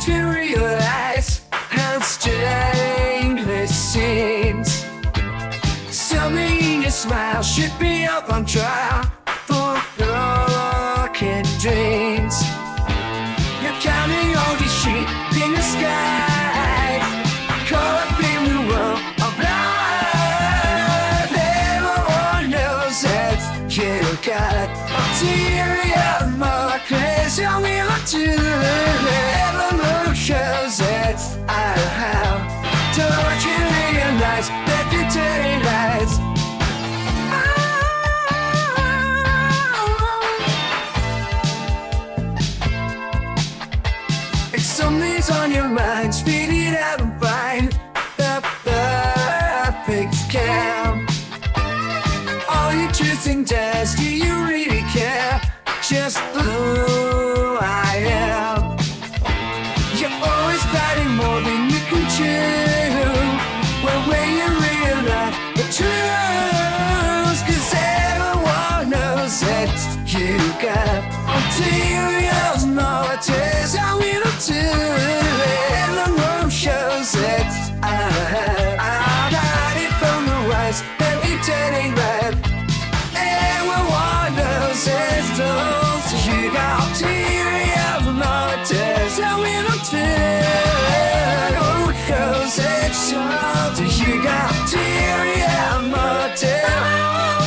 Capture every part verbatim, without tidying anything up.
to realize how strange this seems. Something in your smile should be up on trial for broken dreams. You're counting all these sheep in the sky, caught up in the world of life. Everyone knows that you got ulterior motives. Tell me what to do. Everyone shows that I have. Don't you realize that you're turning lights? If something's on your mind, spit it out and find the perfect scam. All your truth and dust, do you really care? Just who I am. You're always fighting more than you can chew. Well, when you realize the truth, 'cause everyone knows that you got ulterior motives. I will do. Everyone shows that I have. I'll hide it from the wise and turning red. Everyone knows it's those you got ulterior motives. I will do. Everyone shows it's those you got ulterior motives.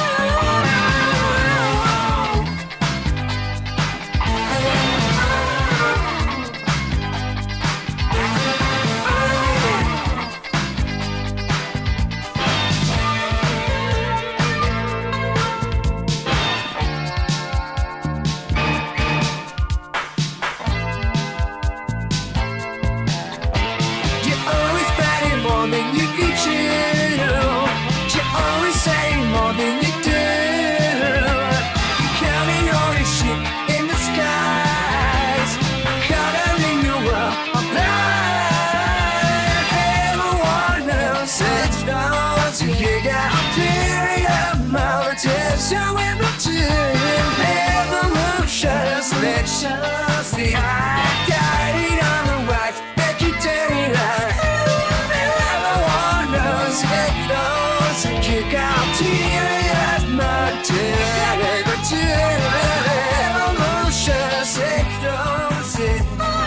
More than you can chew. You're always saying more than you do. You're counting all your shit in the skies, coloring the world of life. Everyone knows it's yours. You got ulterior motives. So we're not doing. Everyone shows that shows the eye. Guided on the white, make you dirty light. You got tears, not tears, emotions, it knows it.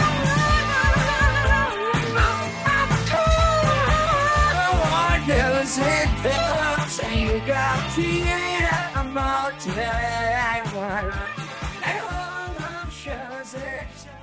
Everyone knows it, you got tears, not tears, emotions, it.